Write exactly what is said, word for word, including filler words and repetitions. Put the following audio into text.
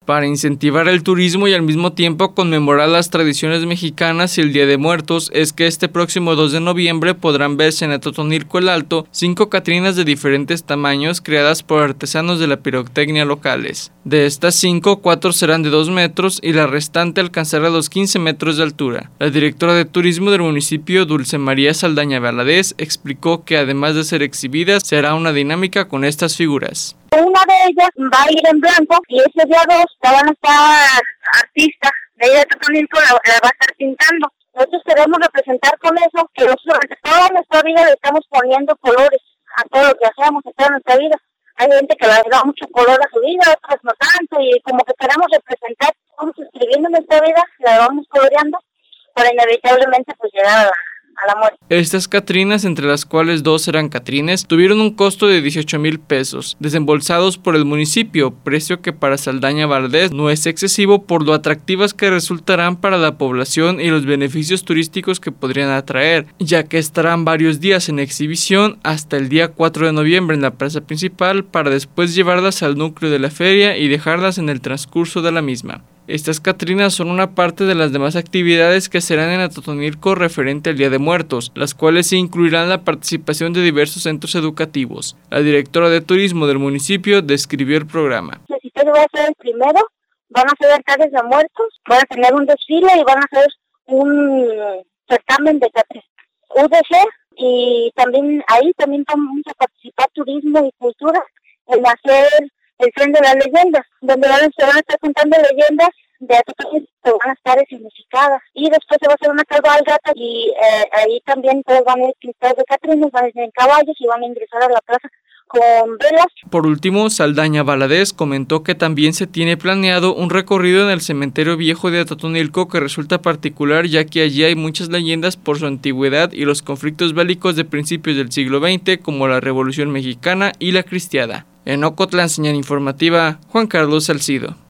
Para incentivar el turismo y al mismo tiempo conmemorar las tradiciones mexicanas y el Día de Muertos, es que este próximo dos de noviembre podrán verse en Atotonilco el Alto cinco catrinas de diferentes tamaños creadas por artesanos de la pirotecnia locales. De estas cinco, cuatro serán de dos metros y la restante alcanzará los quince metros de altura. La directora de turismo del municipio, Dulce María Saldaña Valadez, explicó que además de ser exhibidas, se hará una dinámica con estas figuras. Una de ellas va a ir en blanco y ese día dos van a estar artistas de ahí de Atotonilco, la, la va a estar pintando. Nosotros queremos representar con eso que nosotros durante toda nuestra vida le estamos poniendo colores a todo lo que hacemos, a toda nuestra vida. Hay gente que le da mucho color a su vida, otras no tanto, y como que queremos representar, vamos escribiendo nuestra vida, la vamos coloreando, para inevitablemente pues llegar a la a la muerte. Estas catrinas, entre las cuales dos eran catrines, tuvieron un costo de dieciocho mil pesos, desembolsados por el municipio, precio que para Saldaña Valadez no es excesivo por lo atractivas que resultarán para la población y los beneficios turísticos que podrían atraer, ya que estarán varios días en exhibición hasta el día cuatro de noviembre en la plaza principal para después llevarlas al núcleo de la feria y dejarlas en el transcurso de la misma. Estas catrinas son una parte de las demás actividades que serán en Atotonilco referente al Día de Muertos, las cuales se incluirán la participación de diversos centros educativos. La directora de turismo del municipio describió el programa. El Citerio va a ser el primero, van a ser altares de muertos, van a tener un desfile y van a hacer un certamen de catrinas U D C y también ahí también vamos a participar turismo y cultura en hacer el tren de las leyendas, donde van a, se van a estar contando leyendas de Atotonilco que van a estar significadas. Y después se va a hacer una cabalgata y eh, ahí también todos van a ir pintados de catrinas, van a ir en caballos y van a ingresar a la plaza con velas. Por último, Saldaña Valadez comentó que también se tiene planeado un recorrido en el cementerio viejo de Atotonilco que resulta particular ya que allí hay muchas leyendas por su antigüedad y los conflictos bélicos de principios del siglo veinte como la Revolución Mexicana y la Cristiada. En Ocotlán, señal informativa, Juan Carlos Salcido.